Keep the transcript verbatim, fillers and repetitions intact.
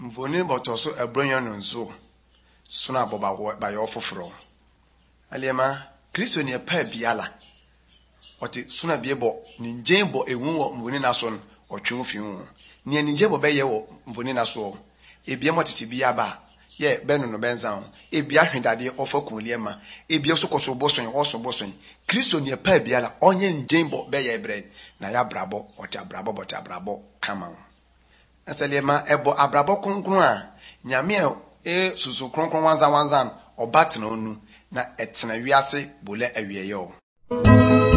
mvoni botoso ebronyo nso suna boba ba yo foforo alema Kristo ne pa biala oti suna biebo ni njembo ewu wo mvoni naso no otwe fi hu ni ani njembo be ye wo mvoni naso ebia motete bia ba ye benu no benza ebia hwedade ofa kunliema ebia so koso boson oso boson Kristo ne pa biala onye njembo be ye bre na ya brabo oti abrabo boti abrabo kama asalema ebo abrabo konkron a nyame e susu konkron wanza wanza obatena onu na etena wiase bole awieye o